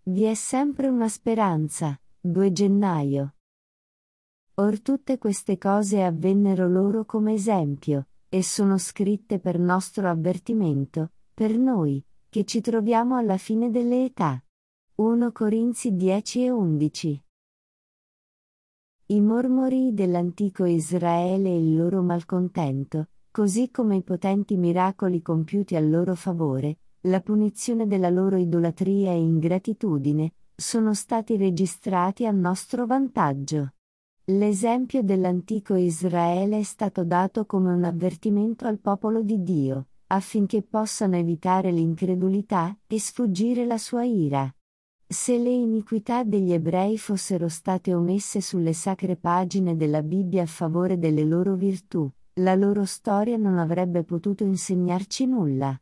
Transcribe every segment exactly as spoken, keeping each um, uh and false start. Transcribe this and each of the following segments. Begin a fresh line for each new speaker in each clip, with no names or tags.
Vi è sempre una speranza. due gennaio. Or tutte queste cose avvennero loro come esempio, e sono scritte per nostro avvertimento, per noi, che ci troviamo alla fine delle età. primo Corinzi dieci e undici. I mormori dell'antico Israele e il loro malcontento, così come i potenti miracoli compiuti a loro favore, la punizione della loro idolatria e ingratitudine, sono stati registrati a nostro vantaggio. L'esempio dell'antico Israele è stato dato come un avvertimento al popolo di Dio, affinché possano evitare l'incredulità e sfuggire la sua ira. Se le iniquità degli ebrei fossero state omesse sulle sacre pagine della Bibbia a favore delle loro virtù, la loro storia non avrebbe potuto insegnarci nulla.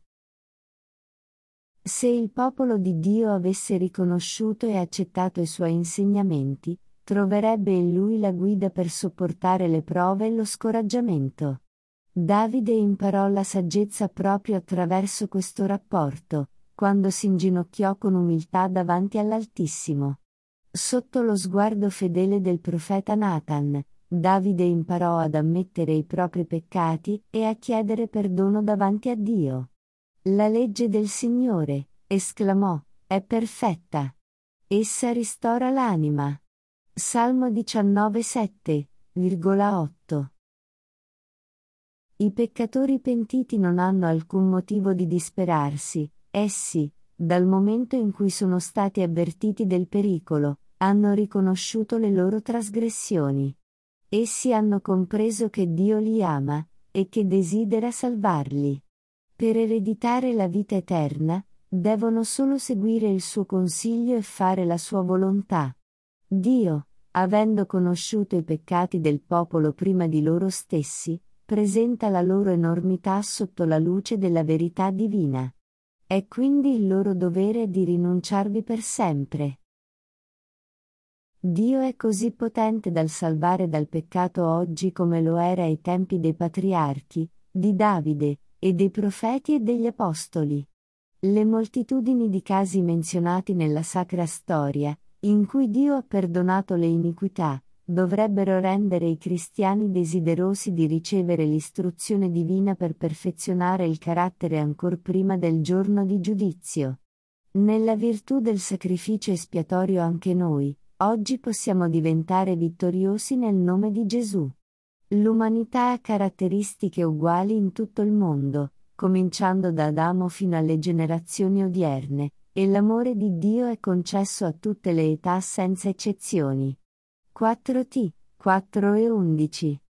Se il popolo di Dio avesse riconosciuto e accettato i suoi insegnamenti, troverebbe in lui la guida per sopportare le prove e lo scoraggiamento. Davide imparò la saggezza proprio attraverso questo rapporto, quando si inginocchiò con umiltà davanti all'Altissimo. Sotto lo sguardo fedele del profeta Nathan, Davide imparò ad ammettere i propri peccati e a chiedere perdono davanti a Dio. La legge del Signore, esclamò, è perfetta. Essa ristora l'anima. Salmo diciannove sette, otto. I peccatori pentiti non hanno alcun motivo di disperarsi, essi, dal momento in cui sono stati avvertiti del pericolo, hanno riconosciuto le loro trasgressioni. Essi hanno compreso che Dio li ama, e che desidera salvarli. Per ereditare la vita eterna, devono solo seguire il suo consiglio e fare la sua volontà. Dio, avendo conosciuto i peccati del popolo prima di loro stessi, presenta la loro enormità sotto la luce della verità divina. È quindi il loro dovere di rinunciarvi per sempre. Dio è così potente dal salvare dal peccato oggi come lo era ai tempi dei patriarchi, di Davide, e dei profeti e degli apostoli. Le moltitudini di casi menzionati nella Sacra Storia, in cui Dio ha perdonato le iniquità, dovrebbero rendere i cristiani desiderosi di ricevere l'istruzione divina per perfezionare il carattere ancor prima del giorno di giudizio. Nella virtù del sacrificio espiatorio anche noi, oggi possiamo diventare vittoriosi nel nome di Gesù. L'umanità ha caratteristiche uguali in tutto il mondo, cominciando da Adamo fino alle generazioni odierne, e l'amore di Dio è concesso a tutte le età senza eccezioni. quattro T, quattro e undici.